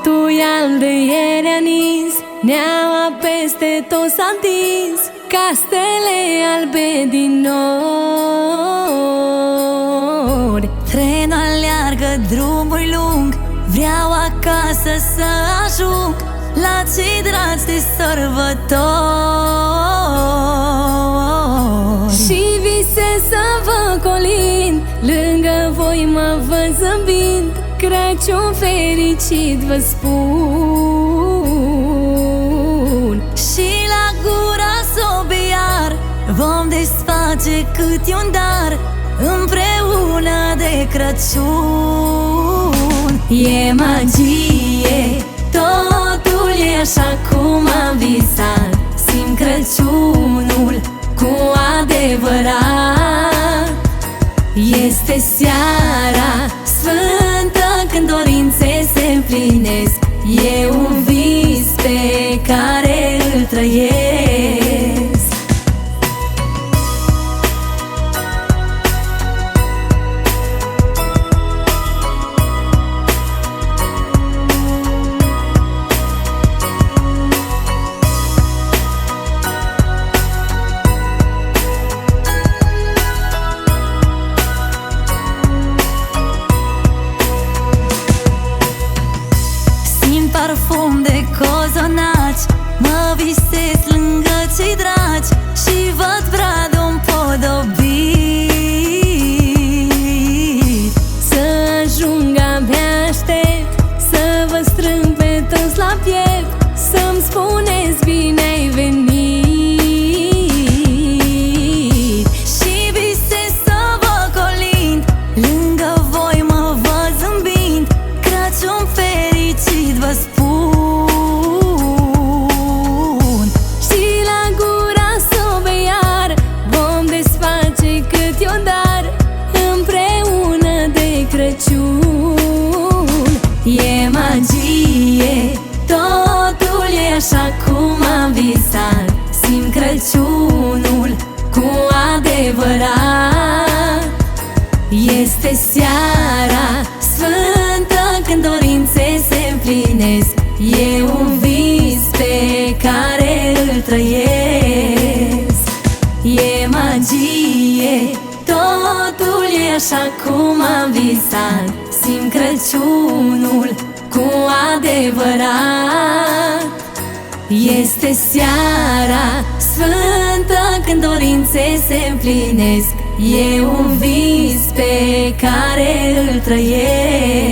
Totul e alb de ieri a nins, neaua peste tot s-a întins, ca stele albe din nori. Trenul aleargă, drumul lung, vreau acasă să ajung la cei dragi de sărbători. Și visez să vă colind, lângă voi mă văd zâmbind, Crăciun fericit vă spun. Și la gura sobiar vom desface câte un dar, împreună de Crăciun. E magie, totul e așa cum am visat, simt Crăciunul cu adevărat. Este seara sfântă când dorințe se împlinesc, e un vis pe care îl trăiesc. Parfum de cozonaci, mă visez lângă cei dragi și văd bradul împodobit. Să ajung abia aștept, să vă strâng pe toți la piept, să-mi spuneți bine ai venit. Și visez să vă colind, lângă voi mă văd zâmbind, Crăciun fericit vă spun. Și la gura sobear vom desface câte un dar, împreună de Crăciun. E magie, totul e așa cum am visat, simt Crăciunul cu adevărat. Este seara sfântă când dorințe se împlinesc, e un vis pe care îl trăiesc. E magie, totul e așa cum am visat, simt Crăciunul cu adevărat. Este seara sfântă când dorințe se împlinesc, e un vis pe care îl trăiesc.